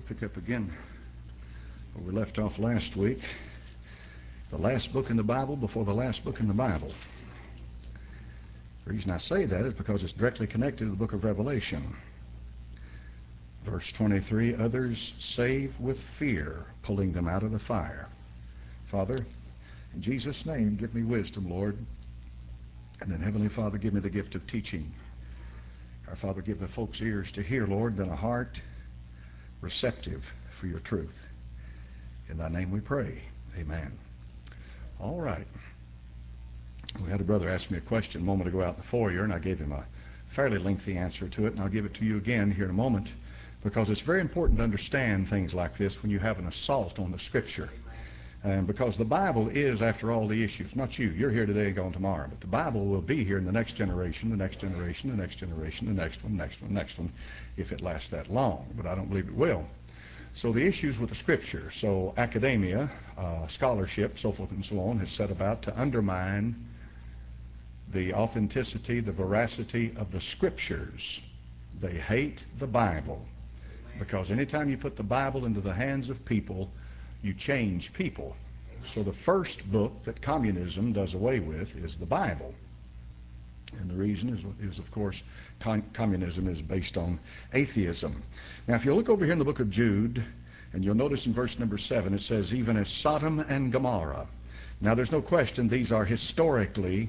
pick up again where we left off last week. The last book in the Bible before the last book in the Bible. The reason I say that is because it's directly connected to the book of Revelation. Verse 23, others save with fear, pulling them out of the fire. Father, in Jesus' name, give me wisdom, Lord. And then, Heavenly Father, give me the gift of teaching. Our Father, give the folks ears to hear, Lord, then a heart receptive for your truth. In thy name we pray. Amen. All right. We had a brother ask me a question a moment ago out in the foyer, and I gave him a fairly lengthy answer to it, and I'll give it to you again here in a moment, because it's very important to understand things like this when you have an assault on the Scripture. And because the Bible is, after all, the issues. Not you. You're here today and gone tomorrow. But the Bible will be here in the next generation, the next generation, the next generation, the next one, next one, next one, if it lasts that long. But I don't believe it will. So the issues with the Scripture. So academia, scholarship, so forth and so on, has set about to undermine the authenticity, the veracity of the Scriptures. They hate the Bible. Because anytime you put the Bible into the hands of people, you change people. So the first book that communism does away with is the Bible. And the reason is of course, communism is based on atheism. Now, if you look over here in the book of Jude, and you'll notice in verse number 7, it says, even as Sodom and Gomorrah. Now, there's no question these are historically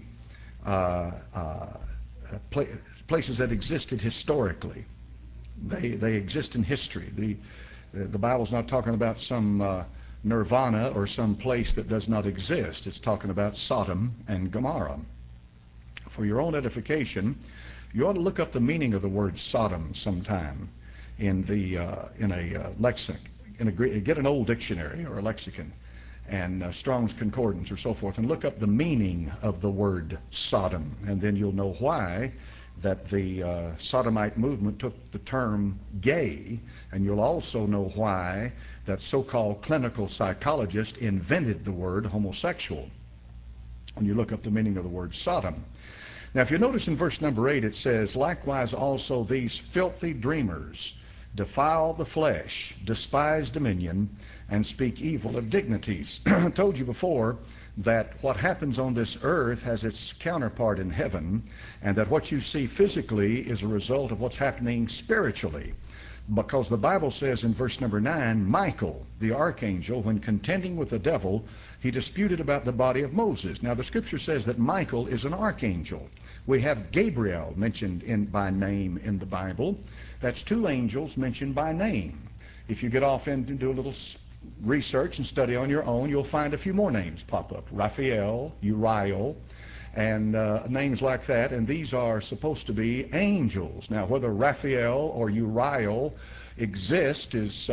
places that existed historically. They exist in history. The Bible's not talking about some nirvana or some place that does not exist. It's talking about Sodom and Gomorrah. For your own edification, you ought to look up the meaning of the word Sodom sometime in a lexicon. Get an old dictionary or a lexicon and Strong's Concordance or so forth, and look up the meaning of the word Sodom, and then you'll know why that the Sodomite movement took the term gay, and you'll also know why that so-called clinical psychologist invented the word homosexual when you look up the meaning of the word Sodom. Now, if you notice in verse number 8, it says, likewise also these filthy dreamers defile the flesh, despise dominion, and speak evil of dignities. I told you before that what happens on this earth has its counterpart in heaven, and that what you see physically is a result of what's happening spiritually. Because the Bible says in verse number 9, Michael, the archangel, when contending with the devil, he disputed about the body of Moses. Now, the Scripture says that Michael is an archangel. We have Gabriel mentioned by name in the Bible. That's two angels mentioned by name. If you get off and do a little research and study on your own, you'll find a few more names pop up. Raphael, Uriel, and names like that, and these are supposed to be angels. Now, whether Raphael or Uriel exist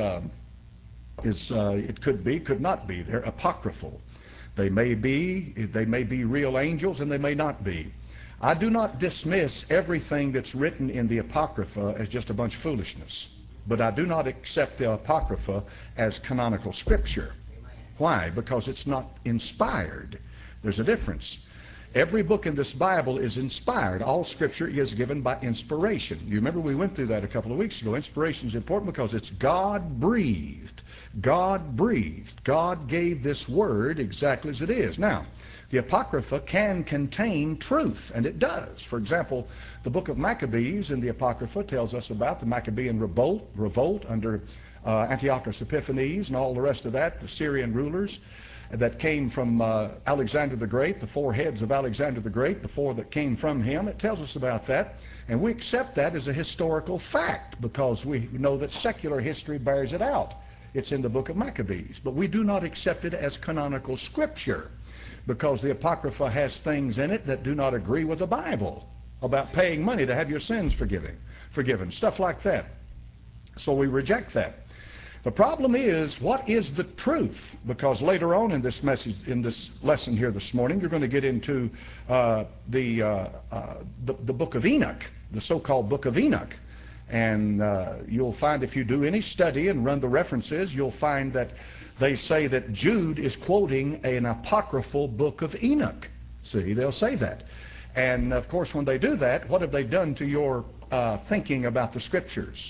it could be, could not be. They're apocryphal. They may be real angels, and they may not be. I do not dismiss everything that's written in the Apocrypha as just a bunch of foolishness, but I do not accept the Apocrypha as canonical Scripture. Why? Because it's not inspired. There's a difference. Every book in this Bible is inspired. All Scripture is given by inspiration. You remember we went through that a couple of weeks ago. Inspiration is important because it's God-breathed. God-breathed. God gave this Word exactly as it is. Now, the Apocrypha can contain truth, and it does. For example, the book of Maccabees in the Apocrypha tells us about the Maccabean revolt under Antiochus Epiphanes and all the rest of that, the Syrian rulers that came from Alexander the Great, the four heads of Alexander the Great, the four that came from him. It tells us about that, and we accept that as a historical fact because we know that secular history bears it out. It's in the book of Maccabees, but we do not accept it as canonical Scripture because the Apocrypha has things in it that do not agree with the Bible about paying money to have your sins forgiven, stuff like that. So we reject that. The problem is, what is the truth? Because later on in this message, in this lesson here this morning, you're going to get into the book of Enoch, the so-called book of Enoch. And you'll find if you do any study and run the references, you'll find that they say that Jude is quoting an apocryphal book of Enoch. See, they'll say that. And of course, when they do that, what have they done to your thinking about the Scriptures?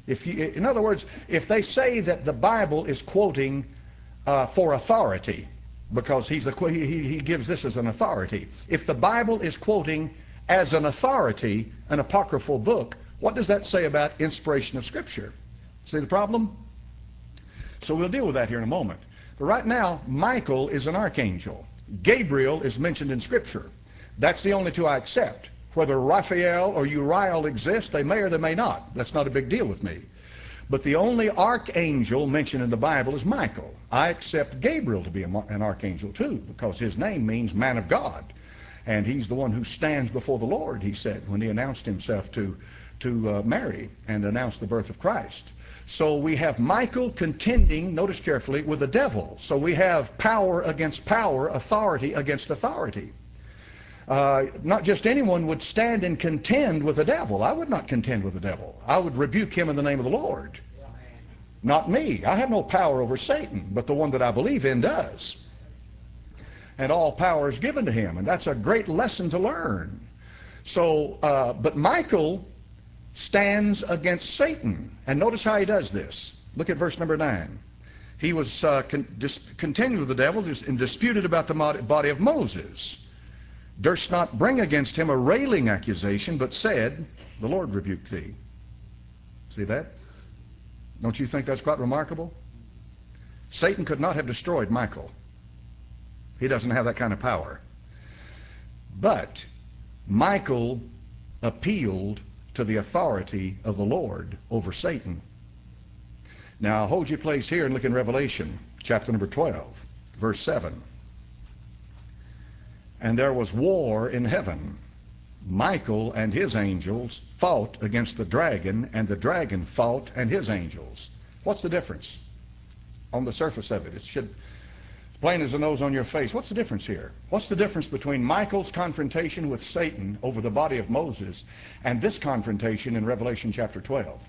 In other words, if they say that the Bible is quoting for authority, because he gives this as an authority. If the Bible is quoting as an authority an apocryphal book, what does that say about inspiration of Scripture? See the problem? So we'll deal with that here in a moment. But right now, Michael is an archangel. Gabriel is mentioned in Scripture. That's the only two I accept. Whether Raphael or Uriel exist, they may or they may not. That's not a big deal with me. But the only archangel mentioned in the Bible is Michael. I accept Gabriel to be an archangel too, because his name means man of God. And he's the one who stands before the Lord, he said, when he announced himself to Mary and announced the birth of Christ. So we have Michael contending, notice carefully, with the devil. So we have power against power, authority against authority. Not just anyone would stand and contend with the devil. I would not contend with the devil. I would rebuke him in the name of the Lord. Not me. I have no power over Satan, but the one that I believe in does. And all power is given to him, and that's a great lesson to learn. So, but Michael stands against Satan. And notice how he does this. Look at verse number 9. He was contending with the devil and disputed about the body of Moses. Durst not bring against him a railing accusation, but said, the Lord rebuke thee. See that? Don't you think that's quite remarkable? Satan could not have destroyed Michael. He doesn't have that kind of power. But Michael appealed to the authority of the Lord over Satan. Now hold your place here and look in Revelation chapter number 12, verse 7. And there was war in heaven. Michael and his angels fought against the dragon, and the dragon fought and his angels. What's the difference? On the surface of it, it should plain as the nose on your face. What's the difference here? What's the difference between Michael's confrontation with Satan over the body of Moses and this confrontation in Revelation chapter 12?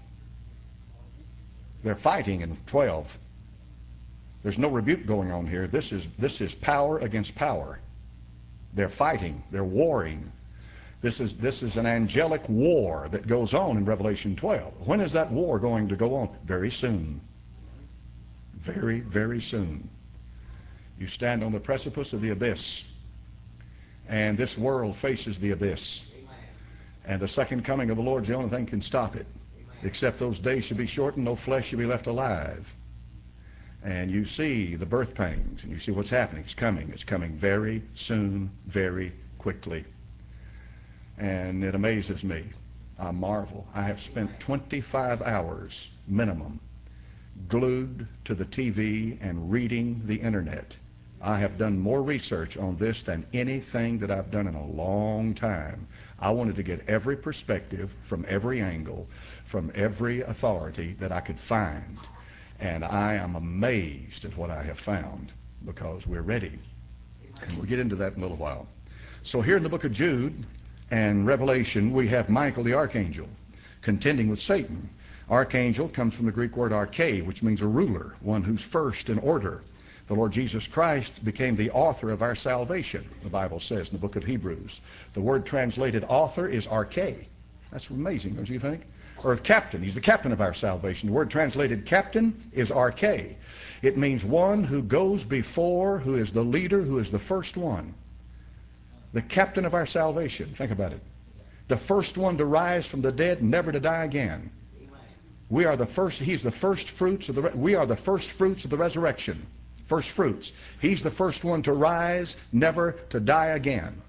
They're fighting in 12. There's no rebuke going on here. This is power against power. They're fighting. They're warring. This is an angelic war that goes on in Revelation 12. When is that war going to go on? Very soon. Very, very soon. You stand on the precipice of the abyss, and this world faces the abyss. And the second coming of the Lord is the only thing can stop it. Except those days should be shortened, no flesh should be left alive. And you see the birth pangs, and you see what's happening. It's coming. It's coming very soon, very quickly. And it amazes me. I marvel. I have spent 25 hours minimum glued to the TV and reading the internet. I have done more research on this than anything that I've done in a long time. I wanted to get every perspective from every angle, from every authority that I could find. And I am amazed at what I have found, because we're ready. And we'll get into that in a little while. So here in the book of Jude and Revelation, we have Michael the archangel contending with Satan. Archangel comes from the Greek word arche, which means a ruler, one who's first in order. The Lord Jesus Christ became the author of our salvation, the Bible says in the book of Hebrews. The word translated author is arche. That's amazing, don't you think? Or captain. He's the captain of our salvation. The word translated captain is arche. It means one who goes before, who is the leader, who is the first one. The captain of our salvation. Think about it. The first one to rise from the dead, never to die again. We are the first. He's the first fruits of we are the first fruits of the resurrection. First fruits. He's the first one to rise, never to die again.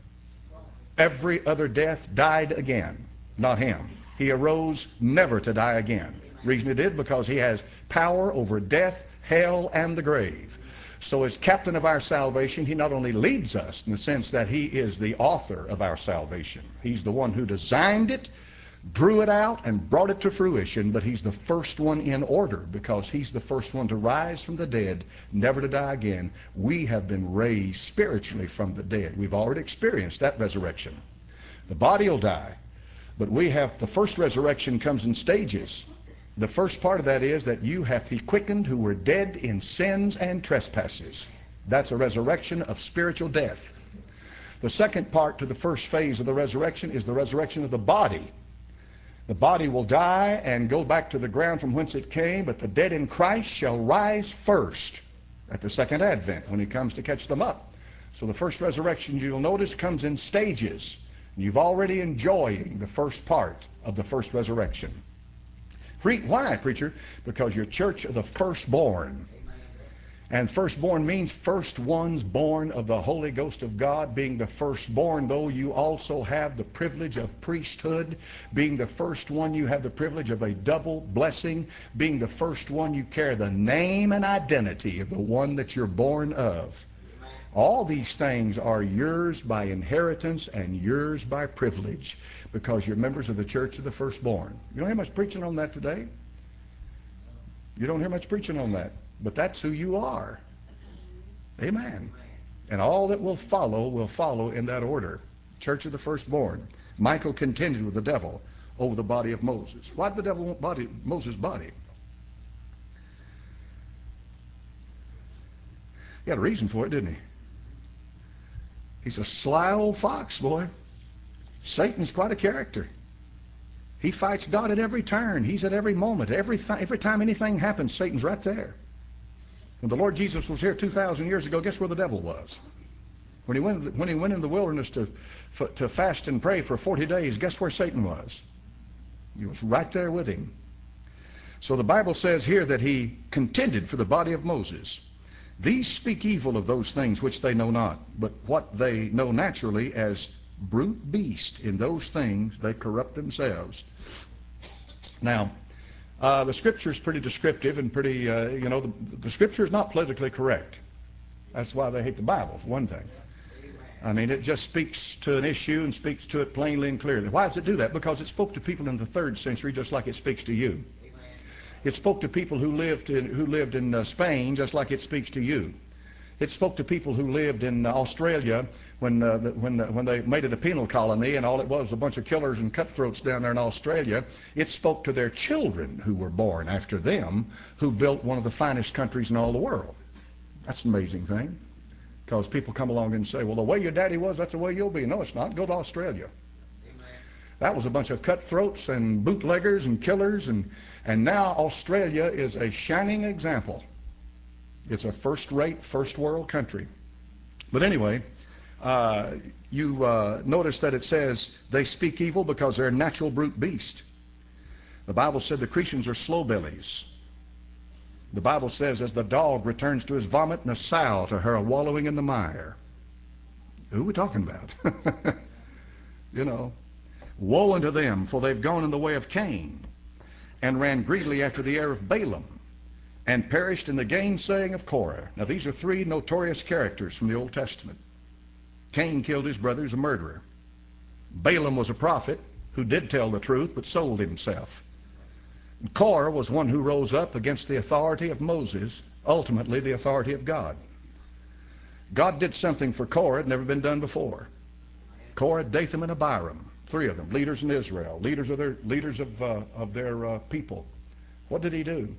Every other death died again, not him. He arose never to die again. Reason he did, because he has power over death, hell, and the grave. So as captain of our salvation, he not only leads us in the sense that he is the author of our salvation. He's the one who designed it, drew it out, and brought it to fruition, but he's the first one in order, because he's the first one to rise from the dead, never to die again. We have been raised spiritually from the dead. We've already experienced that resurrection. The body will die, but we have, the first resurrection comes in stages. The first part of that is that you hath he quickened who were dead in sins and trespasses. That's a resurrection of spiritual death. The second part to the first phase of the resurrection is the resurrection of the body. The body will die and go back to the ground from whence it came, but the dead in Christ shall rise first at the second advent when he comes to catch them up. So the first resurrection, you'll notice, comes in stages. You've already enjoying the first part of the first resurrection. Why, preacher? Because you're church of the firstborn. And firstborn means first ones born of the Holy Ghost of God. Being the firstborn, though, you also have the privilege of priesthood. Being the first one, you have the privilege of a double blessing. Being the first one, you carry the name and identity of the one that you're born of. All these things are yours by inheritance and yours by privilege, because you're members of the church of the firstborn. You don't hear much preaching on that today. You don't hear much preaching on that. But that's who you are. Amen. And all that will follow in that order. Church of the firstborn. Michael contended with the devil over the body of Moses. Why did the devil want Moses' body? He had a reason for it, didn't he? He's a sly old fox, boy. Satan's quite a character. He fights God at every turn. He's at every moment. Every time anything happens, Satan's right there. When the Lord Jesus was here 2,000 years ago, guess where the devil was? When he went in the wilderness to fast and pray for 40 days, guess where Satan was? He was right there with him. So the Bible says here that he contended for the body of Moses. These speak evil of those things which they know not, but what they know naturally as brute beast, in those things they corrupt themselves. Now, the Scripture is pretty descriptive and pretty, the Scripture is not politically correct. That's why they hate the Bible, for one thing. I mean, it just speaks to an issue and speaks to it plainly and clearly. Why does it do that? Because it spoke to people in the 3rd century just like it speaks to you. It spoke to people who lived in Spain just like it speaks to you. It spoke to people who lived in Australia when they made it a penal colony, and all it was a bunch of killers and cutthroats down there in Australia. It spoke to their children who were born after them, who built one of the finest countries in all the world. That's an amazing thing, because people come along and say, well, the way your daddy was, that's the way you'll be. No, it's not. Go to Australia. That was a bunch of cutthroats and bootleggers and killers, and now Australia is a shining example. It's a first-rate, first-world country. But anyway, you notice that it says they speak evil because they're a natural brute beast. The Bible said the Cretans are slow bellies. The Bible says, as the dog returns to his vomit, and the sow to her wallowing in the mire. Who are we talking about? You know, woe unto them, for they've gone in the way of Cain, and ran greedily after the heir of Balaam, and perished in the gainsaying of Korah. Now these are 3 notorious characters from the Old Testament. Cain killed his brother, as a murderer. Balaam was a prophet who did tell the truth but sold himself. And Korah was one who rose up against the authority of Moses, ultimately the authority of God. God did something for Korah that had never been done before. Korah, Dathan, and Abiram, 3 of them, leaders in Israel, leaders of their people. What did he do?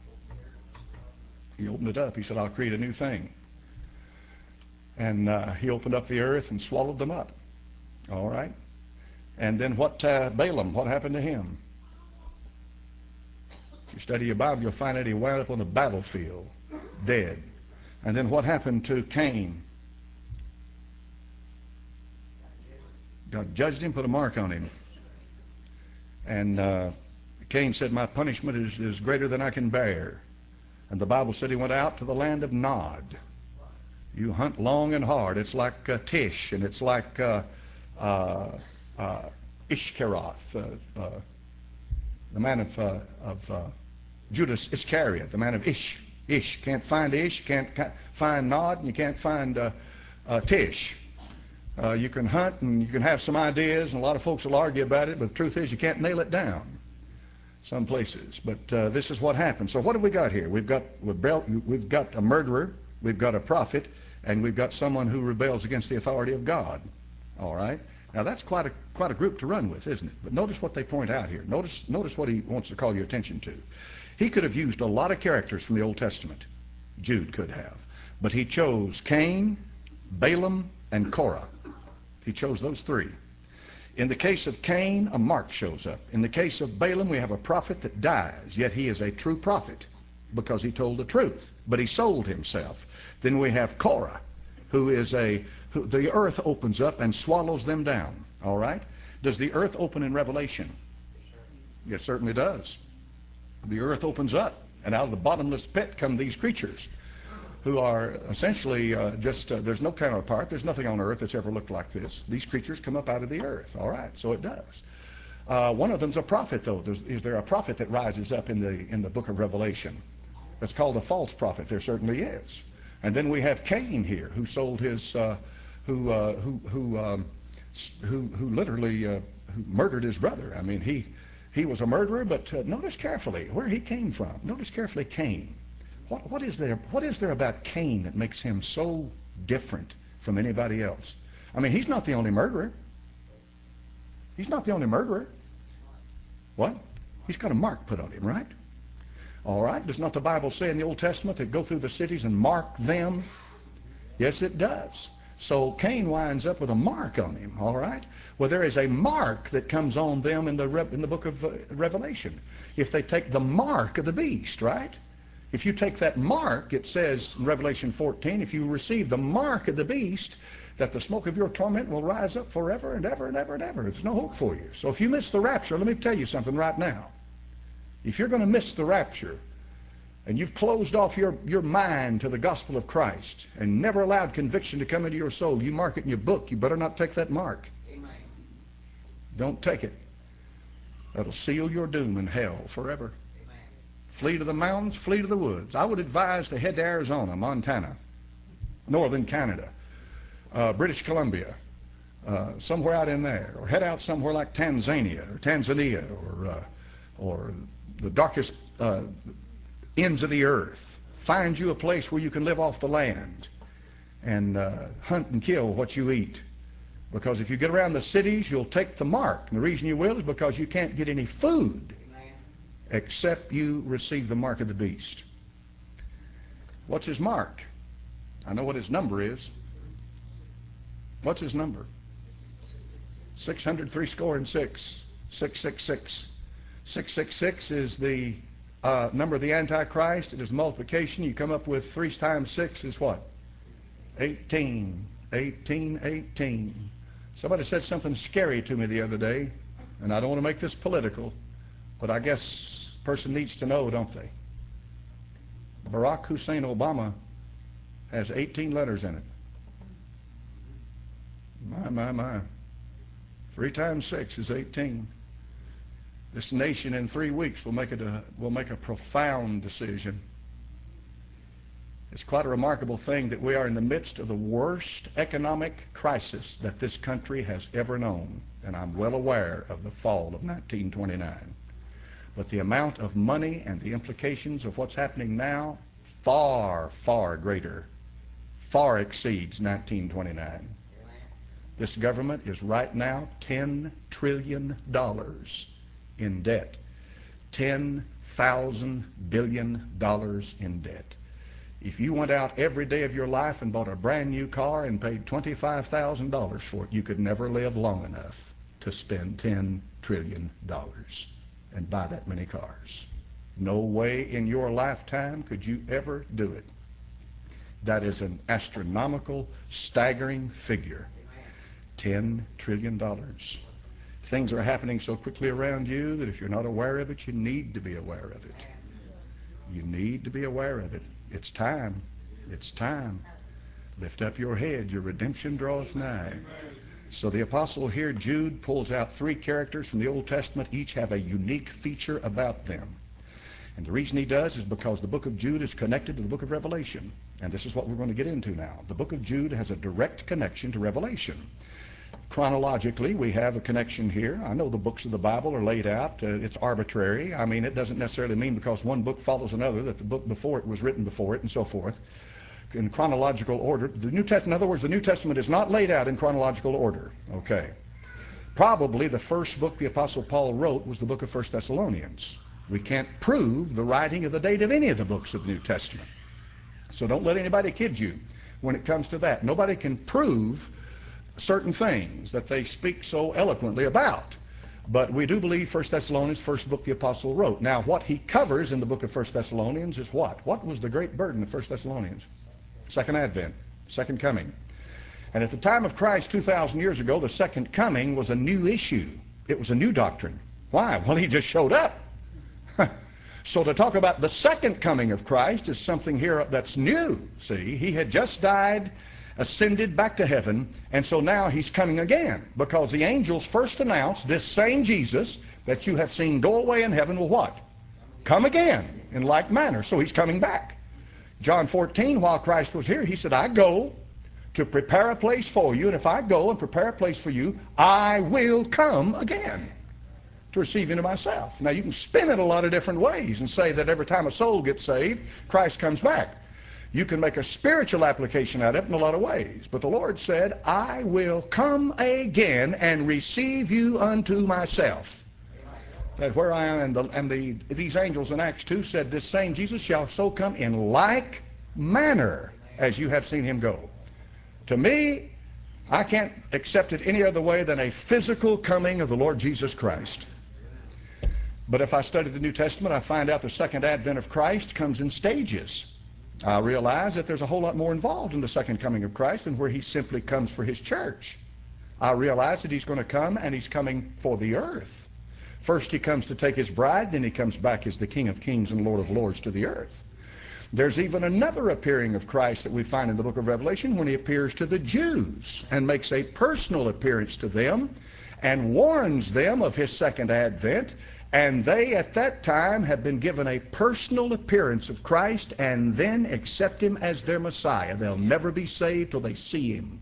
He opened it up. He said, I'll create a new thing. And he opened up the earth and swallowed them up. All right. And then Balaam, what happened to him? If you study your Bible, you'll find that he wound up on the battlefield, dead. And then what happened to Cain? God judged him, put a mark on him. And Cain said, my punishment is greater than I can bear. And the Bible said he went out to the land of Nod. You hunt long and hard. It's like Tish, and it's like Ishkaroth, the man of Judas Iscariot, the man of Ish. Ish. Can't find Ish, can't find Nod, and you can't find Tish. You can hunt and you can have some ideas, and a lot of folks will argue about it, but the truth is you can't nail it down some places. But this is what happened. So what have we got here? We've got a murderer, we've got a prophet, and we've got someone who rebels against the authority of God. All right? Now that's quite a group to run with, isn't it? But notice what they point out here. Notice what he wants to call your attention to. He could have used a lot of characters from the Old Testament. Jude could have. But he chose Cain, Balaam, and Korah. He chose those 3. In the case of Cain, a mark shows up. In the case of Balaam, we have a prophet that dies, yet he is a true prophet because he told the truth, but he sold himself. Then we have Korah, who the earth opens up and swallows them down. All right? Does the earth open in Revelation? It certainly does. The earth opens up, and out of the bottomless pit come these creatures who are essentially there's no counterpart. There's nothing on earth that's ever looked like this. These creatures come up out of the earth. All right, so it does. One of them's a prophet, though. Is there a prophet that rises up in the book of Revelation? That's called a false prophet. There certainly is. And then we have Cain here, who sold his, who literally murdered his brother. I mean, he was a murderer, but notice carefully where he came from. Notice carefully Cain. What is there about Cain that makes him so different from anybody else? I mean, he's not the only murderer. He's not the only murderer. What? He's got a mark put on him, right? All right. Does not the Bible say in the Old Testament that go through the cities and mark them? Yes, it does. So Cain winds up with a mark on him, all right? Well, there is a mark that comes on them in the book of Revelation. If they take the mark of the beast, right? If you take that mark, it says in Revelation 14, if you receive the mark of the beast, that the smoke of your torment will rise up forever and ever and ever and ever. There's no hope for you. So if you miss the rapture, let me tell you something right now. If you're going to miss the rapture, and you've closed off your mind to the gospel of Christ and never allowed conviction to come into your soul, you mark it in your book. You better not take that mark. Amen. Don't take it. That'll seal your doom in hell forever. Amen. Flee to the mountains, flee to the woods. I would advise to head to Arizona, Montana, northern Canada, British Columbia, somewhere out in there, or head out somewhere like Tanzania or the darkest ends of the earth. Find you a place where you can live off the land and hunt and kill what you eat. Because if you get around the cities, you'll take the mark. And the reason you will is because you can't get any food except you receive the mark of the beast. What's his mark? I know what his number is. What's his number? 666. 666. 666 is the number of the Antichrist. It is multiplication. You come up with 3 times 6 is what? 18. 18, 18. Somebody said something scary to me the other day, and I don't want to make this political, but I guess a person needs to know, don't they? Barack Hussein Obama has 18 letters in it. My. 3 times 6 is 18. This nation in 3 weeks will make a profound decision. It's quite a remarkable thing that we are in the midst of the worst economic crisis that this country has ever known. And I'm well aware of the fall of 1929. But the amount of money and the implications of what's happening now, far, far greater, far exceeds 1929. This government is right now $10 trillion in debt. $10,000 billion in debt. If you went out every day of your life and bought a brand new car and paid $25,000 for it, you could never live long enough to spend $10 trillion and buy that many cars. No way in your lifetime could you ever do it. That is an astronomical, staggering figure. $10 trillion. Things are happening so quickly around you that if you're not aware of it, you need to be aware of it. You need to be aware of it. It's time. It's time. Lift up your head. Your redemption draweth nigh. So the apostle here, Jude, pulls out 3 characters from the Old Testament. Each have a unique feature about them. And the reason he does is because the book of Jude is connected to the book of Revelation. And this is what we're going to get into now. The book of Jude has a direct connection to Revelation. Chronologically, we have a connection here. I know the books of the Bible are laid out. It's arbitrary. I mean, it doesn't necessarily mean because one book follows another that the book before it was written before it and so forth. In chronological order. The New Testament, in other words, the New Testament is not laid out in chronological order. Okay. Probably the first book the Apostle Paul wrote was the book of 1 Thessalonians. We can't prove the writing of the date of any of the books of the New Testament. So don't let anybody kid you when it comes to that. Nobody can prove certain things that they speak so eloquently about. But we do believe 1 Thessalonians, first book the apostle wrote. Now, what he covers in the book of 1 Thessalonians is what? What was the great burden of 1 Thessalonians? Second advent, second coming. And at the time of Christ 2,000 years ago, the second coming was a new issue. It was a new doctrine. Why? Well, he just showed up. So to talk about the second coming of Christ is something here that's new. See, he had just died, ascended back to heaven, and so now he's coming again, because the angels first announced this same Jesus that you have seen go away in heaven will what? Come again in like manner. So he's coming back. John 14, while Christ was here, he said, I go to prepare a place for you, and if I go and prepare a place for you, I will come again to receive you to myself. Now you can spin it a lot of different ways and say that every time a soul gets saved, Christ comes back. You can make a spiritual application out of it in a lot of ways. But the Lord said, I will come again and receive you unto myself. That where I am, and these angels in Acts 2 said, this same Jesus shall so come in like manner as you have seen him go. To me, I can't accept it any other way than a physical coming of the Lord Jesus Christ. But if I study the New Testament, I find out the second advent of Christ comes in stages. I realize that there's a whole lot more involved in the second coming of Christ than where he simply comes for his church. I realize that he's going to come, and he's coming for the earth. First he comes to take his bride, then he comes back as the King of Kings and Lord of Lords to the earth. There's even another appearing of Christ that we find in the book of Revelation when he appears to the Jews and makes a personal appearance to them and warns them of his second advent. And they at that time have been given a personal appearance of Christ and then accept him as their Messiah. They'll never be saved till they see him.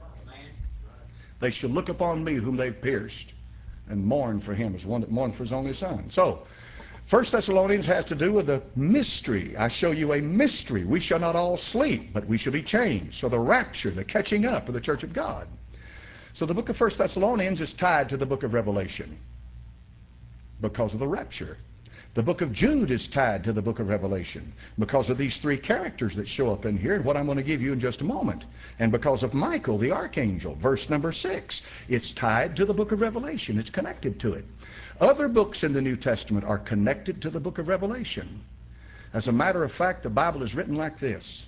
They shall look upon me whom they've pierced and mourn for him as one that mourned for his only son. So 1 Thessalonians has to do with a mystery. I show you a mystery. We shall not all sleep, but we shall be changed. So the rapture, the catching up of the church of God. So the book of 1 Thessalonians is tied to the book of Revelation because of the rapture. The book of Jude is tied to the book of Revelation because of these three characters that show up in here and what I'm going to give you in just a moment. And because of Michael, the archangel, verse number 6. It's tied to the book of Revelation. It's connected to it. Other books in the New Testament are connected to the book of Revelation. As a matter of fact, the Bible is written like this.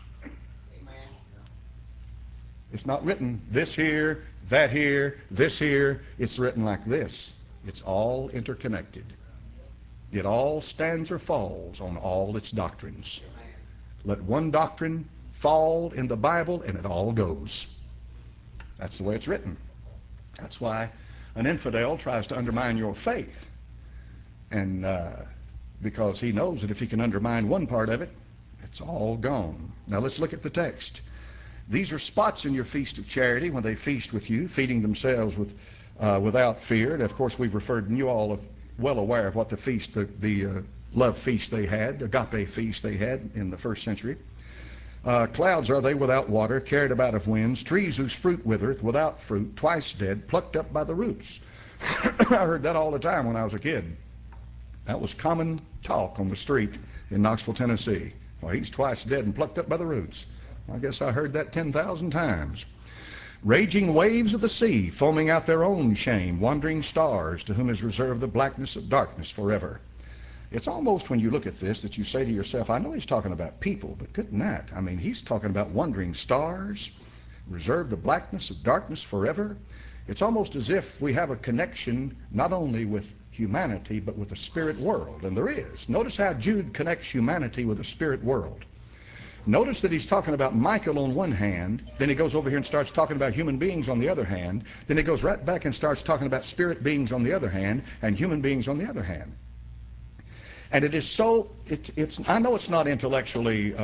It's not written this here, that here, this here. It's written like this. It's all interconnected. It all stands or falls on all its doctrines. Let one doctrine fall in the Bible and it all goes. That's the way it's written. That's why an infidel tries to undermine your faith. And because he knows that if he can undermine one part of it, it's all gone. Now let's look at the text. These are spots in your feast of charity when they feast with you, feeding themselves without fear. And of course we've referred, and you all are well aware of what the feast, the love feast they had, agape feast they had in the first century. Clouds are they without water, carried about of winds, trees whose fruit withereth, without fruit, twice dead, plucked up by the roots. I heard that all the time when I was a kid. That was common talk on the street in Knoxville, Tennessee. Well, he's twice dead and plucked up by the roots. I guess I heard that 10,000 times. Raging waves of the sea, foaming out their own shame, wandering stars, to whom is reserved the blackness of darkness forever. It's almost when you look at this that you say to yourself, I know he's talking about people, but good night. I mean, he's talking about wandering stars, reserve the blackness of darkness forever. It's almost as if we have a connection not only with humanity, but with the spirit world, and there is. Notice how Jude connects humanity with the spirit world. Notice that he's talking about Michael on one hand, then he goes over here and starts talking about human beings on the other hand, then he goes right back and starts talking about spirit beings on the other hand, and human beings on the other hand. And it is so, I know it's not intellectually,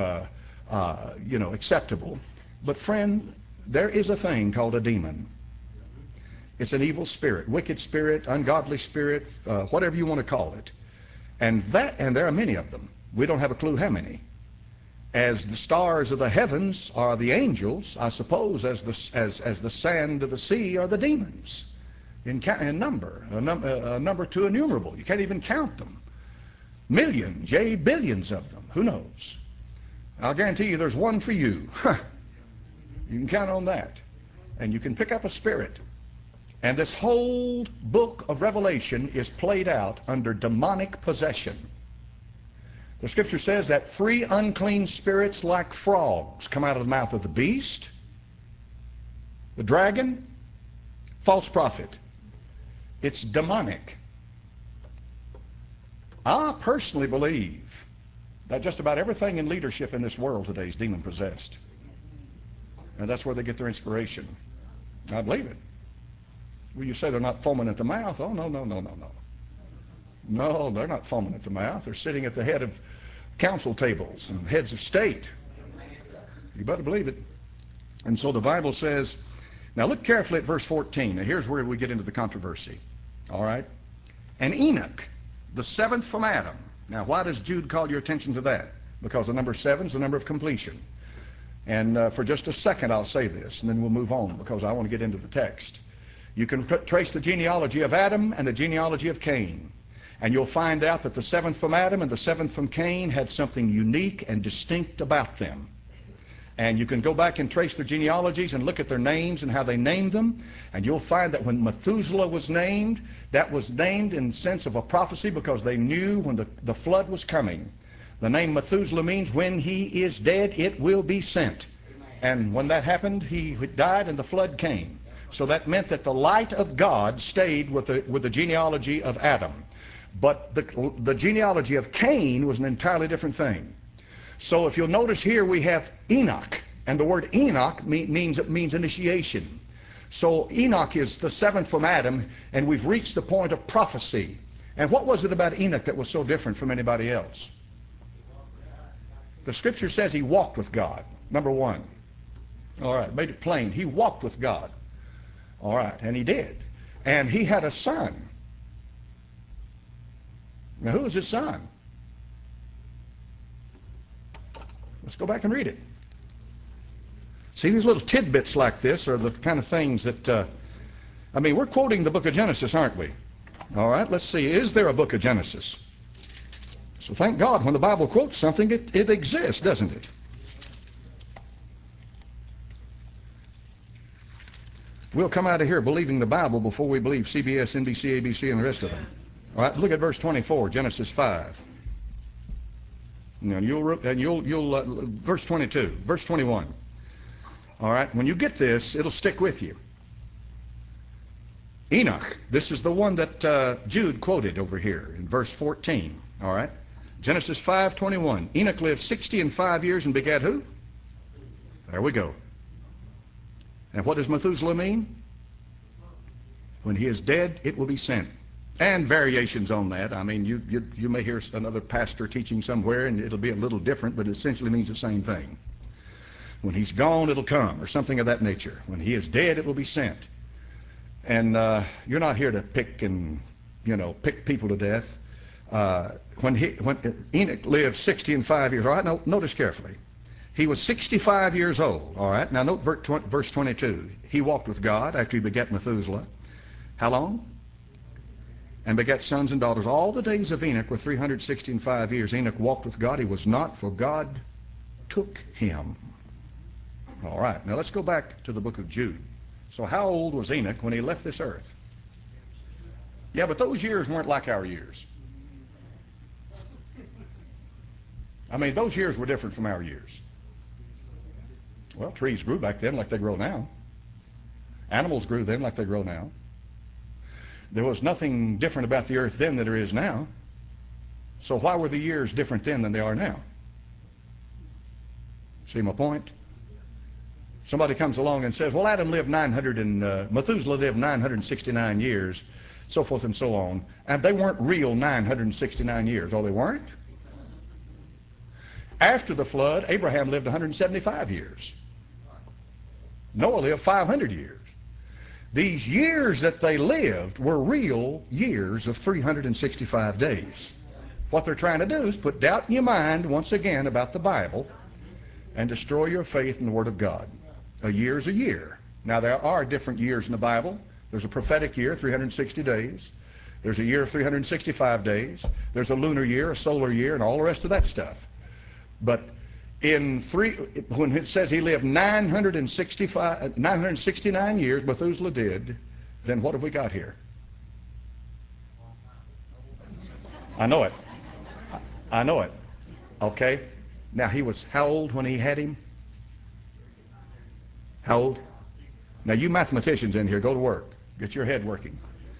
acceptable, but friend, there is a thing called a demon. It's an evil spirit, wicked spirit, ungodly spirit, whatever you want to call it. And there are many of them. We don't have a clue how many. As the stars of the heavens are the angels, I suppose as the sand of the sea are the demons in number, a number too innumerable. You can't even count them. Millions, yea, billions of them. Who knows? I'll guarantee you there's one for you. You can count on that. And you can pick up a spirit. And this whole book of Revelation is played out under demonic possession. The scripture says that 3 unclean spirits like frogs come out of the mouth of the beast, the dragon, false prophet. It's demonic. I personally believe that just about everything in leadership in this world today is demon-possessed. And that's where they get their inspiration. I believe it. Well, you say they're not foaming at the mouth. Oh, no, no, no, no, no. No, they're not foaming at the mouth. They're sitting at the head of council tables and heads of state. You better believe it. And so the Bible says, now look carefully at verse 14. Now here's where we get into the controversy. All right? And Enoch, the 7th from Adam. Now why does Jude call your attention to that? Because the number 7 is the number of completion. And for just a second I'll say this, and then we'll move on because I want to get into the text. You can trace the genealogy of Adam and the genealogy of Cain. And you'll find out that the 7th from Adam and the 7th from Cain had something unique and distinct about them. And you can go back and trace their genealogies and look at their names and how they named them. And you'll find that when Methuselah was named, that was named in the sense of a prophecy because they knew when the flood was coming. The name Methuselah means when he is dead, it will be sent. And when that happened, he died and the flood came. So that meant that the light of God stayed with the genealogy of Adam. But the genealogy of Cain was an entirely different thing. So if you'll notice here we have Enoch, and the word Enoch means initiation. So Enoch is the 7th from Adam, and we've reached the point of prophecy. And what was it about Enoch that was so different from anybody else? The scripture says he walked with God, number 1. All right, made it plain. He walked with God. All right, and he did. And he had a son. Now, who was his son? Let's go back and read it. See, these little tidbits like this are the kind of things that, I mean, we're quoting the book of Genesis, aren't we? All right, let's see. Is there a book of Genesis? So thank God when the Bible quotes something, it exists, doesn't it? We'll come out of here believing the Bible before we believe CBS, NBC, ABC, and the rest of them. All right, look at verse 24, Genesis 5. And verse 22, verse 21. All right, when you get this, it'll stick with you. Enoch, this is the one that Jude quoted over here in verse 14. All right, Genesis 5:21. Enoch lived 65 years and begat who? There we go. And what does Methuselah mean? When he is dead, it will be sent. And variations on that. I mean, you may hear another pastor teaching somewhere, and it'll be a little different, but it essentially means the same thing. When he's gone, it'll come, or something of that nature. When he is dead, it will be sent. And you're not here to pick people to death. When Enoch lived 65 years, all right, now notice carefully. He was 65 years old, all right. Now note verse 22. He walked with God after he begat Methuselah. How long? And begat sons and daughters. All the days of Enoch were 365 years. Enoch walked with God. He was not, for God took him. All right, now let's go back to the book of Jude. So how old was Enoch when he left this earth? Yeah, but those years weren't like our years. I mean, those years were different from our years. Well, trees grew back then like they grow now. Animals grew then like they grow now. There was nothing different about the earth then than there is now. So why were the years different then than they are now? See my point? Somebody comes along and says, well, Adam lived Methuselah lived 969 years, so forth and so on. And they weren't real 969 years. Oh, they weren't? After the flood, Abraham lived 175 years. Noah lived 500 years. These years that they lived were real years of 365 days. What they're trying to do is put doubt in your mind once again about the Bible and destroy your faith in the Word of God. A year is a year. Now there are different years in the Bible. There's a prophetic year, 360 days. There's a year of 365 days. There's a lunar year, a solar year, and all the rest of that stuff. But When it says he lived 969 years, Methuselah did, then what have we got here? I know it. I know it. Okay. Now he was how old when he had him? How old? Now you mathematicians in here, go to work. Get your head working.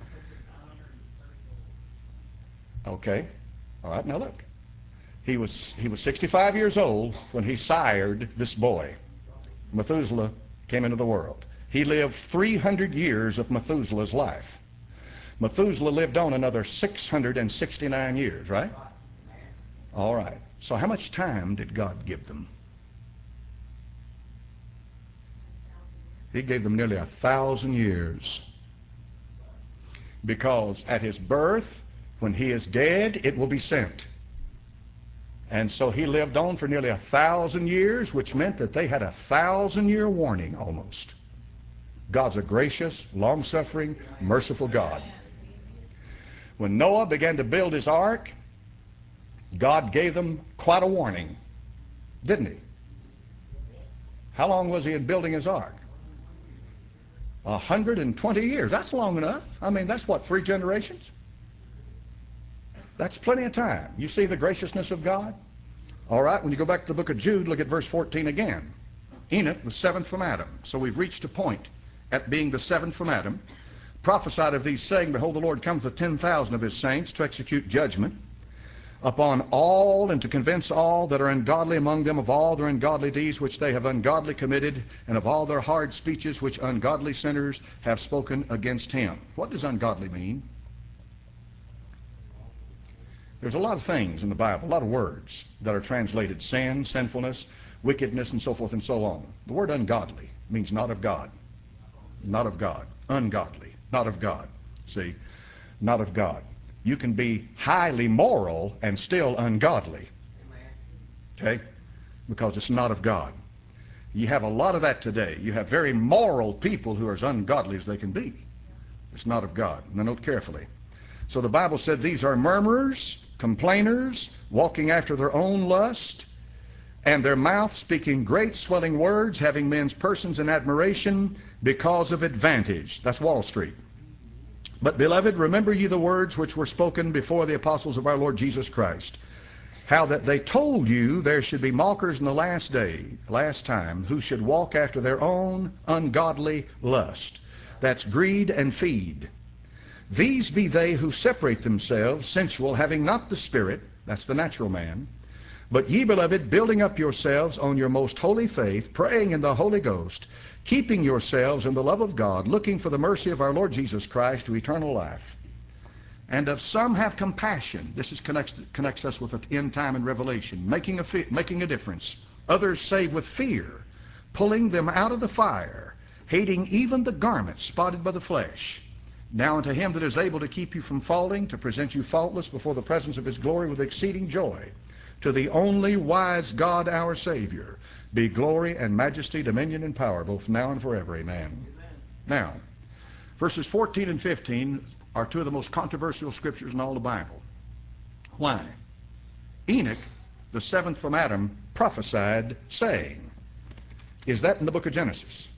Okay. All right, now look. He was 65 years old when he sired this boy. Methuselah came into the world. He lived 300 years of Methuselah's life. Methuselah lived on another 669 years, right? All right. So how much time did God give them? He gave them nearly 1,000 years. Because at his birth, when he is dead, it will be sent. And so he lived on for nearly 1,000 years, which meant that they had a 1,000-year warning almost. God's a gracious, long-suffering, merciful God. When Noah began to build his ark, God gave them quite a warning, didn't he? How long was he in building his ark? 120 years. That's long enough. I mean, that's what, 3 generations? That's plenty of time. You see the graciousness of God? All right, when you go back to the book of Jude, look at verse 14 again. Enoch, the seventh from Adam. So we've reached a point at being the seventh from Adam. Prophesied of these, saying, Behold, the Lord cometh with 10,000 of his saints to execute judgment upon all, and to convince all that are ungodly among them of all their ungodly deeds which they have ungodly committed, and of all their hard speeches which ungodly sinners have spoken against him. What does ungodly mean? There's a lot of things in the Bible, a lot of words that are translated sin, sinfulness, wickedness, and so forth and so on. The word ungodly means not of God. Not of God. Ungodly. Not of God. See? Not of God. You can be highly moral and still ungodly. Okay? Because it's not of God. You have a lot of that today. You have very moral people who are as ungodly as they can be. It's not of God. Now note carefully. So the Bible said these are murmurers, complainers, walking after their own lust, and their mouth speaking great swelling words, having men's persons in admiration because of advantage. That's Wall Street. But, beloved, remember ye the words which were spoken before the apostles of our Lord Jesus Christ, how that they told you there should be mockers in the last day, last time, who should walk after their own ungodly lust. That's greed and feed. These be they who separate themselves, sensual, having not the Spirit, that's the natural man. But ye, beloved, building up yourselves on your most holy faith, praying in the Holy Ghost, keeping yourselves in the love of God, looking for the mercy of our Lord Jesus Christ to eternal life. And of some have compassion. This is connects us with the end time and Revelation, making a difference. Others save with fear, pulling them out of the fire, hating even the garments spotted by the flesh. Now unto him that is able to keep you from falling, to present you faultless before the presence of his glory with exceeding joy, to the only wise God our Savior, be glory and majesty, dominion and power, both now and forever. Amen. Now, verses 14 and 15 are two of the most controversial scriptures in all the Bible. Why? Enoch, the seventh from Adam, prophesied, saying, is that in the book of Genesis?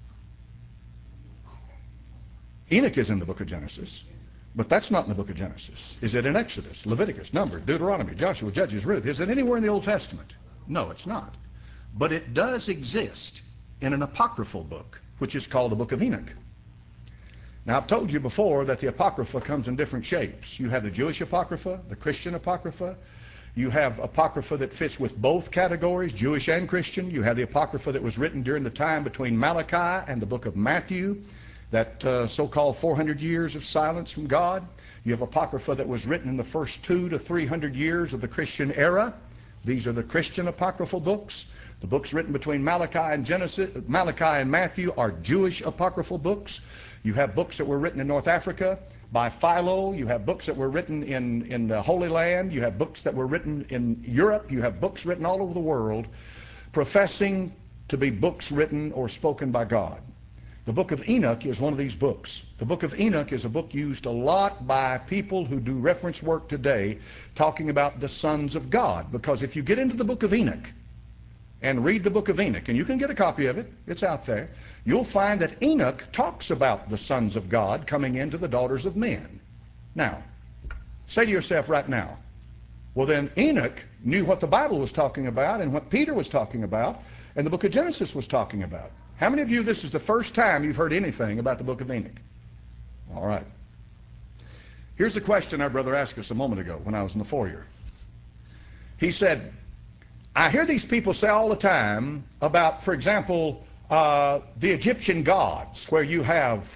Enoch is in the book of Genesis, but that's not in the book of Genesis. Is it in Exodus, Leviticus, Numbers, Deuteronomy, Joshua, Judges, Ruth? Is it anywhere in the Old Testament? No, it's not. But it does exist in an apocryphal book, which is called the book of Enoch. Now, I've told you before that the Apocrypha comes in different shapes. You have the Jewish Apocrypha, the Christian Apocrypha. You have Apocrypha that fits with both categories, Jewish and Christian. You have the Apocrypha that was written during the time between Malachi and the book of Matthew, that so-called 400 years of silence from God. You have Apocrypha that was written in the first 200 to 300 years of the Christian era. These are the Christian apocryphal books. The books written between Malachi and Matthew are Jewish apocryphal books. You have books that were written in North Africa by Philo. You have books that were written in the Holy Land. You have books that were written in Europe. You have books written all over the world professing to be books written or spoken by God. The book of Enoch is one of these books. The book of Enoch is a book used a lot by people who do reference work today talking about the sons of God. Because if you get into the book of Enoch, and read the book of Enoch, and you can get a copy of it, it's out there, you'll find that Enoch talks about the sons of God coming into the daughters of men. Now, say to yourself right now, well then Enoch knew what the Bible was talking about and what Peter was talking about and the book of Genesis was talking about. How many of you, this is the first time you've heard anything about the book of Enoch? All right. Here's the question our brother asked us a moment ago when I was in the foyer. He said, I hear these people say all the time about, for example, the Egyptian gods, where you have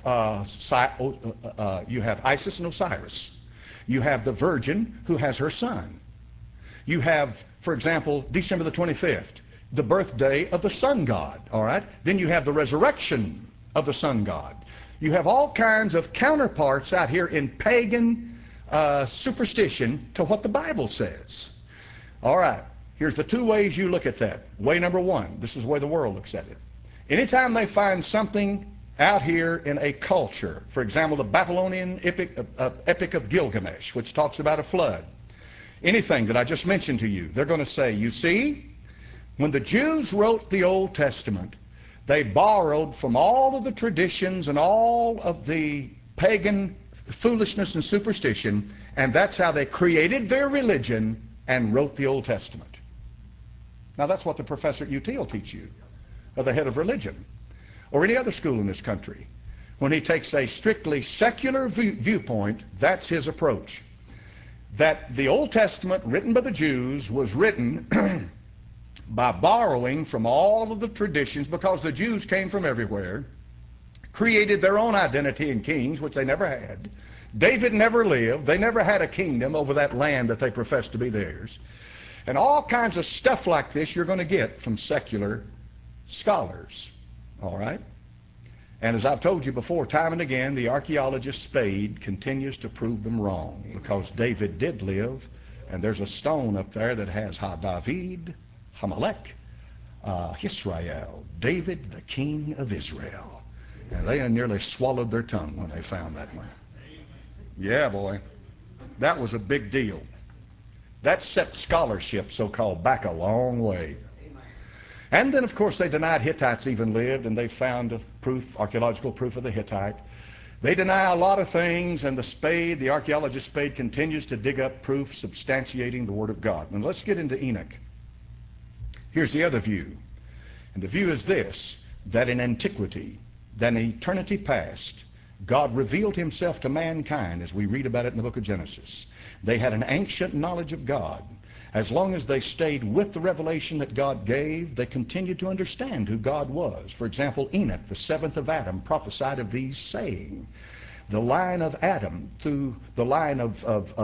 Isis and Osiris. You have the Virgin who has her son. You have, for example, December the 25th, the birthday of the sun god, all right? Then you have the resurrection of the sun god. You have all kinds of counterparts out here in pagan superstition to what the Bible says. All right, here's the two ways you look at that. Way number one, this is the way the world looks at it. Anytime they find something out here in a culture, for example, the Babylonian epic of Gilgamesh, which talks about a flood, anything that I just mentioned to you, they're going to say, you see, when the Jews wrote the Old Testament, they borrowed from all of the traditions and all of the pagan foolishness and superstition, and that's how they created their religion and wrote the Old Testament. Now that's what the professor at UT will teach you, or the head of religion, or any other school in this country. When he takes a strictly secular viewpoint, that's his approach. That the Old Testament written by the Jews was written by borrowing from all of the traditions, because the Jews came from everywhere, created their own identity and kings, which they never had. David never lived. They never had a kingdom over that land that they professed to be theirs. And all kinds of stuff like this you're going to get from secular scholars. All right? And as I've told you before, time and again, the archaeologist Spade continues to prove them wrong, because David did live, and there's a stone up there that has Ha-David, Hamelech, Israel, David, the king of Israel. And they nearly swallowed their tongue when they found that one. Yeah, boy. That was a big deal. That set scholarship, so-called, back a long way. And then, of course, they denied Hittites even lived, and they found a proof, archaeological proof of the Hittite. They deny a lot of things, and the archaeologist Spade, continues to dig up proof substantiating the Word of God. Now let's get into Enoch. Here's the other view. And the view is this, that in antiquity, that in eternity past, God revealed himself to mankind, as we read about it in the book of Genesis. They had an ancient knowledge of God. As long as they stayed with the revelation that God gave, they continued to understand who God was. For example, Enoch, the seventh of Adam, prophesied of these, saying, the line of Adam through the line of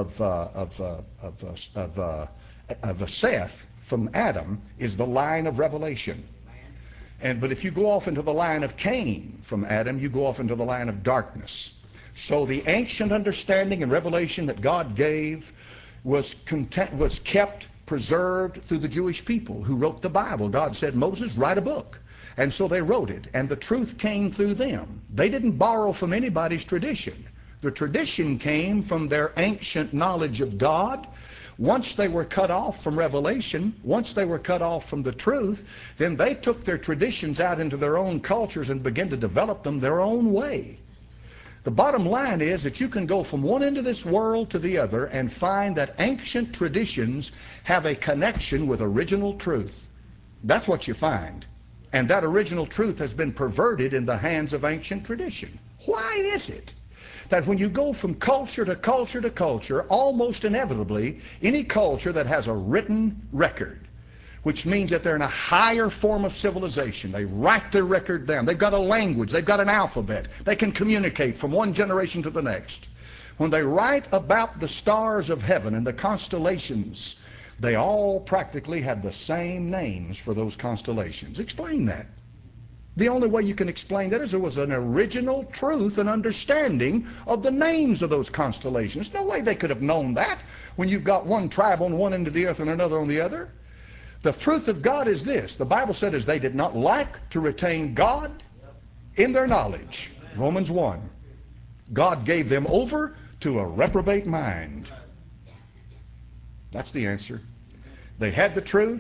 Seth from Adam is the line of revelation. But if you go off into the line of Cain from Adam, you go off into the line of darkness. So the ancient understanding and revelation that God gave was kept preserved through the Jewish people who wrote the Bible. God said, Moses, write a book. And so they wrote it, and the truth came through them. They didn't borrow from anybody's tradition. The tradition came from their ancient knowledge of God. Once they were cut off from revelation, once they were cut off from the truth, then they took their traditions out into their own cultures and began to develop them their own way. The bottom line is that you can go from one end of this world to the other and find that ancient traditions have a connection with original truth. That's what you find. And that original truth has been perverted in the hands of ancient tradition. Why is it that when you go from culture to culture to culture, almost inevitably, any culture that has a written record, which means that they're in a higher form of civilization, they write their record down, they've got a language, they've got an alphabet, they can communicate from one generation to the next. When they write about the stars of heaven and the constellations, they all practically have the same names for those constellations. Explain that. The only way you can explain that is there was an original truth and understanding of the names of those constellations. No way they could have known that when you've got one tribe on one end of the earth and another on the other. The truth of God is this. The Bible said, as they did not like to retain God in their knowledge, Romans 1, God gave them over to a reprobate mind. That's the answer. They had the truth,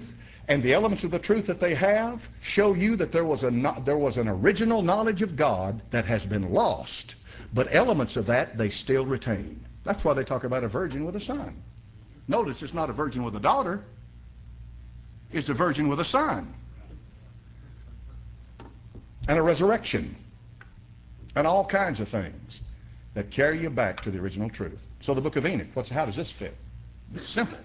And the elements of the truth that they have show you that there was an original knowledge of God that has been lost, but elements of that they still retain. That's why they talk about a virgin with a son. Notice it's not a virgin with a daughter. It's a virgin with a son. And a resurrection. And all kinds of things that carry you back to the original truth. So the book of Enoch, how does this fit? It's simple.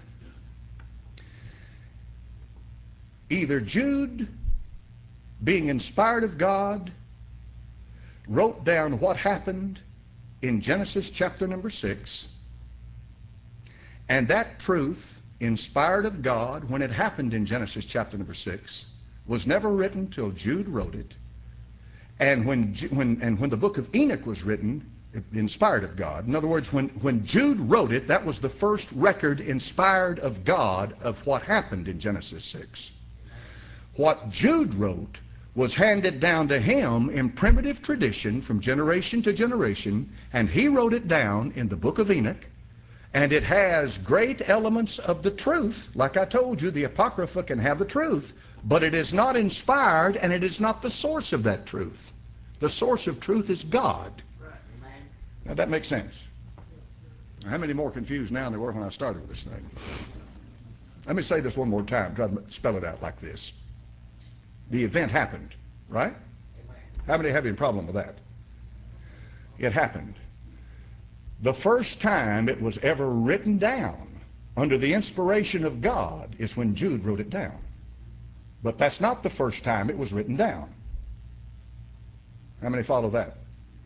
Either Jude, being inspired of God, wrote down what happened in Genesis chapter number 6, and that truth, inspired of God, when it happened in Genesis chapter number 6, was never written till Jude wrote it. And when the book of Enoch was written, inspired of God. In other words, when Jude wrote it, that was the first record inspired of God of what happened in Genesis 6. What Jude wrote was handed down to him in primitive tradition from generation to generation, and he wrote it down in the book of Enoch, and it has great elements of the truth. Like I told you, the Apocrypha can have the truth, but it is not inspired, and it is not the source of that truth. The source of truth is God. Now that makes sense. How many more confused now than there were when I started with this thing? Let me say this one more time, try to spell it out like this. The event happened, right? How many have any problem with that? It happened. The first time it was ever written down under the inspiration of God is when Jude wrote it down. But that's not the first time it was written down. How many follow that?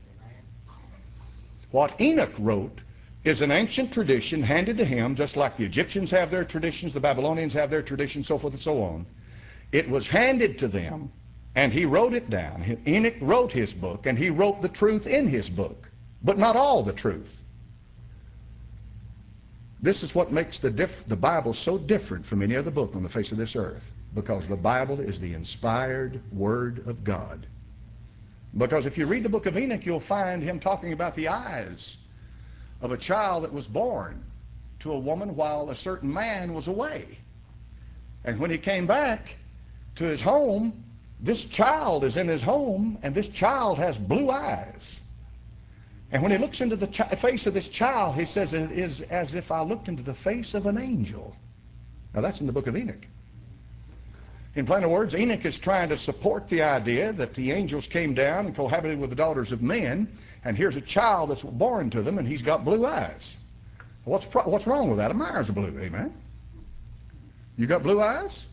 What Enoch wrote is an ancient tradition handed to him, just like the Egyptians have their traditions, the Babylonians have their traditions, so forth and so on. It was handed to them, and he wrote it down. Enoch wrote his book, and he wrote the truth in his book, but not all the truth. This is what makes the Bible so different from any other book on the face of this earth, because the Bible is the inspired Word of God. Because if you read the book of Enoch, you'll find him talking about the eyes of a child that was born to a woman while a certain man was away. And when he came back to his home, this child is in his home, and this child has blue eyes. And when he looks into the face of this child, he says, it is as if I looked into the face of an angel. Now that's in the book of Enoch. In plain words, Enoch is trying to support the idea that the angels came down and cohabited with the daughters of men, and here's a child that's born to them, and he's got blue eyes. What's wrong with that? My eyes are blue, amen? You got blue eyes?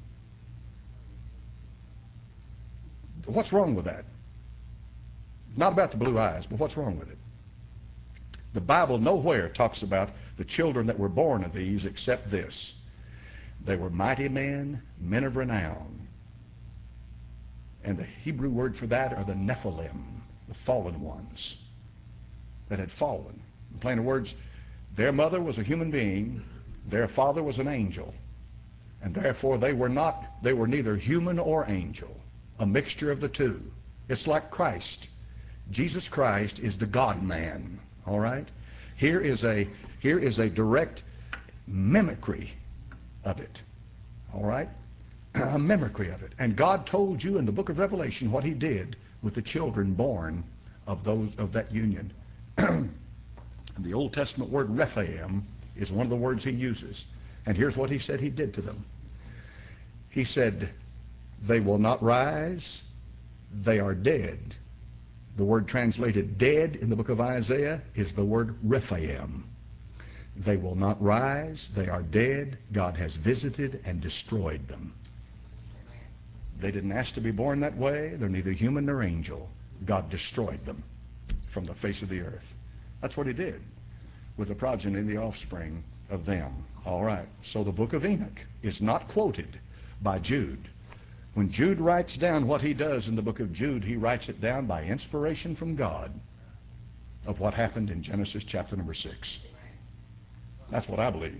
What's wrong with that? Not about the blue eyes, but what's wrong with it? The Bible nowhere talks about the children that were born of these except this. They were mighty men, men of renown. And the Hebrew word for that are the Nephilim, the fallen ones that had fallen. In plain words, their mother was a human being, their father was an angel, and therefore they were neither human or angel, a mixture of the two. It's like Christ. Jesus Christ is the God-man, all right? Here is a direct mimicry of it, all right? A mimicry of it. And God told you in the book of Revelation what he did with the children born of that union. The Old Testament word Rephaim is one of the words he uses. And here's what he said he did to them. He said, they will not rise, they are dead. The word translated dead in the book of Isaiah is the word Rephaim. They will not rise, they are dead. God has visited and destroyed them. They didn't ask to be born that way. They're neither human nor angel. God destroyed them from the face of the earth. That's what he did with the progeny and the offspring of them. All right, so the book of Enoch is not quoted by Jude. When Jude writes down what he does in the book of Jude, he writes it down by inspiration from God of what happened in Genesis chapter number 6. That's what I believe.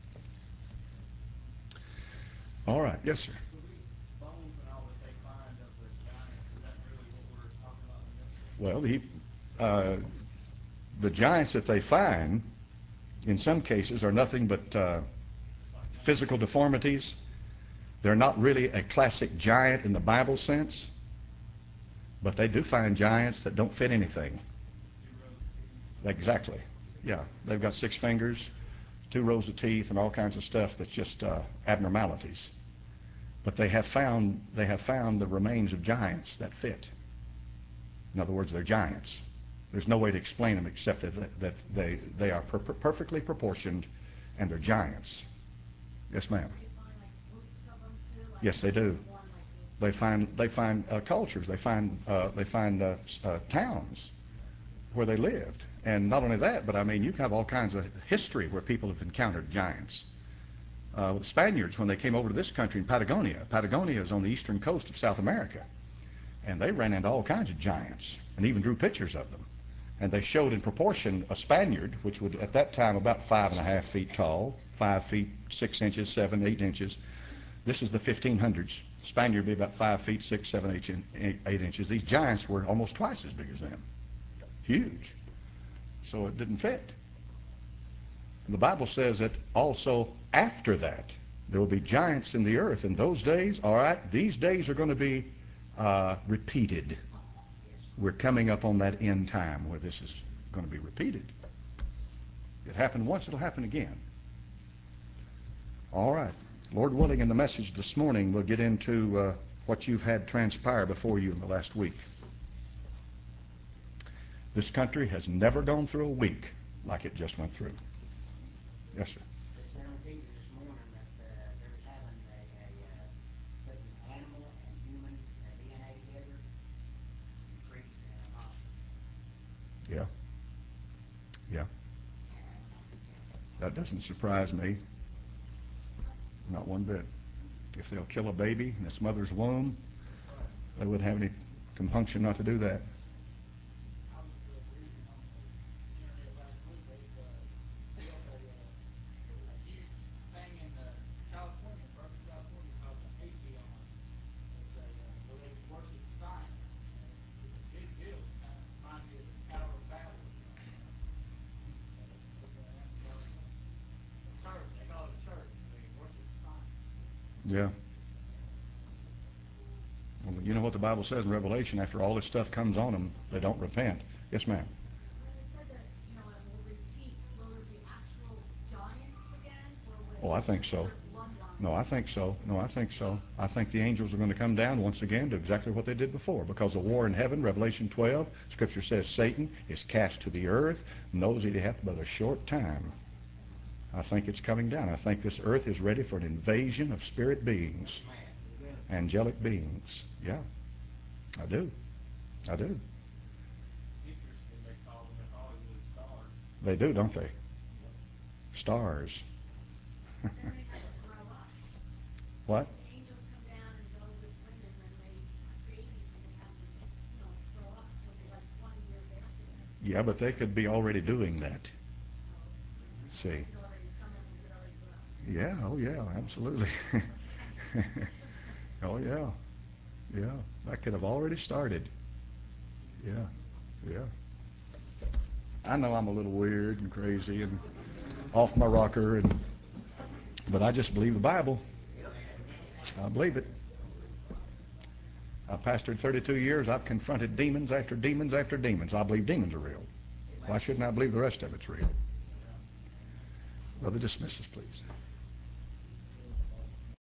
All right, yes, sir. Well, the giants that they find, in some cases, are nothing but physical deformities, They're not really a classic giant in the Bible sense, but they do find giants that don't fit anything. Exactly. Yeah, they've got 6 fingers, 2 rows of teeth, and all kinds of stuff that's just abnormalities. But they have found the remains of giants that fit. In other words, they're giants. There's no way to explain them except that they are perfectly proportioned, and they're giants. Yes, ma'am. Yes, they do. They find cultures. They find towns where they lived, and not only that, but I mean, you can have all kinds of history where people have encountered giants. The Spaniards, when they came over to this country in Patagonia, Patagonia is on the eastern coast of South America, and they ran into all kinds of giants, and even drew pictures of them. And they showed in proportion a Spaniard, which would at that time about 5.5 feet tall, 5 feet 6 inches, 7, 8 inches. This is the 1500s. Spaniard would be about 5 feet 6, 7, 8 inches. These giants were almost twice as big as them. Huge. So it didn't fit. And the Bible says that also after that, there will be giants in the earth. In those days, all right, these days are going to be repeated. We're coming up on that end time where this is going to be repeated. It happened once, it'll happen again. All right. Lord willing, in the message this morning, we'll get into what you've had transpire before you in the last week. This country has never gone through a week like it just went through. Yes, sir. They said on TV this morning that they're having putting animal and human DNA together and creating a monster. Yeah. Yeah. That doesn't surprise me. Not one bit. If they'll kill a baby in its mother's womb, they wouldn't have any compunction not to do that. I was reading on the internet last week. They've built a huge thing in California, Berkeley, California, called the Atheon. It's where they worship science, and it's a big deal. It kind of reminds me of the Tower of Babel or something. Over in Antarctica. A church. They call it a church. They worship science. Yeah. Well, you know what the Bible says in Revelation, after all this stuff comes on them, they don't repent. Yes, ma'am. When it said that, it will repeat, will there be actual giants again, or will Oh, I think so. their bloodline? No, I think so. No, I think so. I think the angels are going to come down once again to exactly what they did before. Because the war in heaven, Revelation 12, Scripture says Satan is cast to the earth, knows that he hath but a short time. I think it's coming down. I think this earth is ready for an invasion of spirit beings, angelic beings. Yeah, I do. I do. Interesting, they call them at Hollywood stars. They do, don't they? Stars. But then they have to grow up. What? The angels come down and go with women, and they have babies, and they have to, grow up. So it'll be like 20 years after that. Yeah, but they could be already doing that. So See? some of them could already grow. Yeah, oh yeah, absolutely. Oh yeah, yeah. That could have already started. Yeah, yeah. I know I'm a little weird and crazy and off my rocker, but I just believe the Bible. I believe it. I've pastored 32 years. I've confronted demons after demons after demons. I believe demons are real. Why shouldn't I believe the rest of it's real? Brother, dismiss us, please.